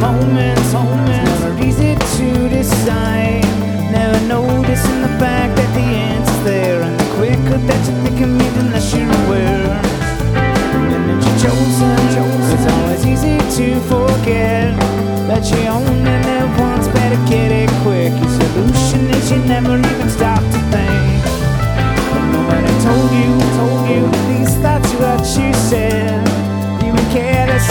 moments, never easy to decide. Never noticing the fact that the answer's there, and the quicker that you think of me, the less you're aware. And that you're chosen, it's always easy to forget that you only live once, better get it quick. Your solution is you never even stop to think. But nobody told you